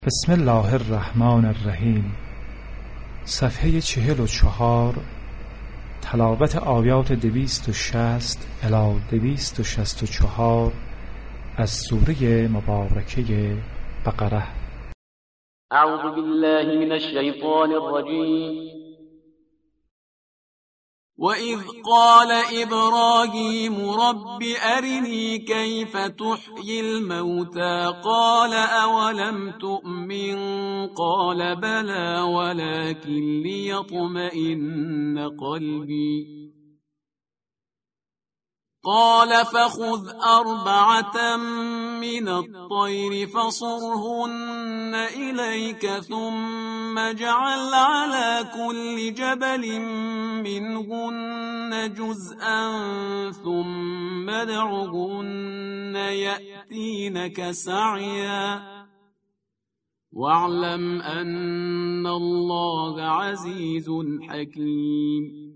بسم الله الرحمن الرحیم. صفحه 44. تلاوت آیات 260 الی 264 از سوره مبارکه بقره. اعوذ بالله من الشیطان الرجیم. وَإِذْ قَالَ إِبْرَاهِيمُ رَبِّ أَرِنِي كَيْفَ تُحْيِي الْمَوْتَى قَالَ أَوَلَمْ تُؤْمِنْ قَالَ بَلَى وَلَكِنْ لِيَطْمَئِنَّ قَلْبِي قال فخذ 4 من الطير فصرهن إليك ثم اجعل على كل جبل منهن جزءا ثم ادعهن يأتينك سعيا واعلم أن الله عزيز حكيم.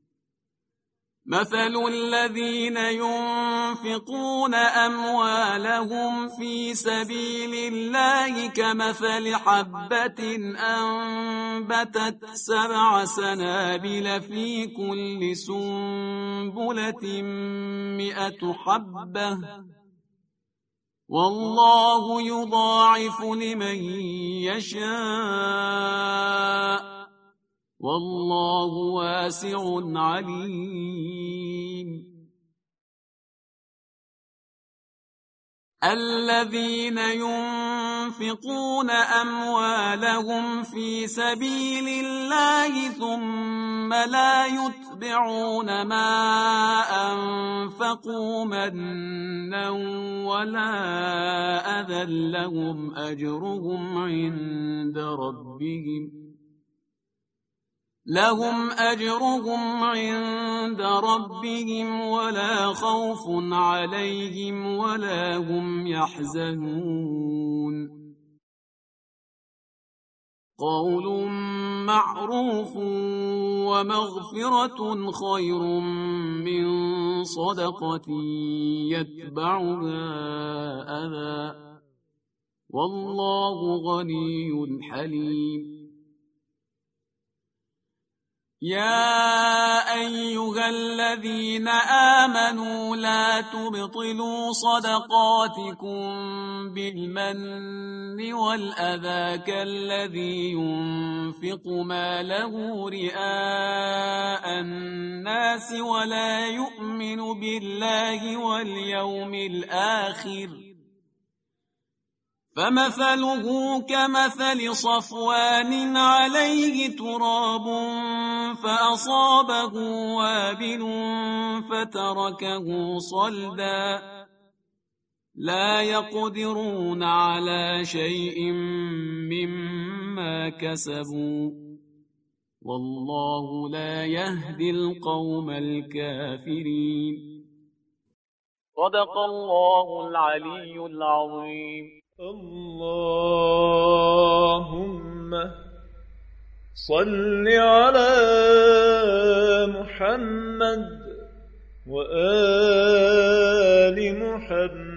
مثل الذين ينفقون أموالهم في سبيل الله كمثل حبة أنبتت 7 سنابل في كل سنبلة 100 حبة والله يضاعف لمن يشاء والله واسع عليم. الذين ينفقون أموالهم في سبيل الله ثم لا يتبعون ما أنفقوا منا ولا أذى لهم أجرهم عند ربهم ولا خوف عليهم ولا هم يحزنون. قول معروف ومغفرة خير من صدقة يتبعها أذى والله غني حليم. يا أيها الذين آمنوا لا تبطلوا صدقاتكم بالمن والأذى كالذي ينفق ماله رئاء الناس ولا يؤمن بالله واليوم الآخر فمثله كمثل صفوان عليه تراب فأصابه وابل فتركه صلدا لا يقدرون على شيء مما كسبوا والله لا يهدي القوم الكافرين. صدق الله العلي العظيم. اللهم صل على محمد وآل محمد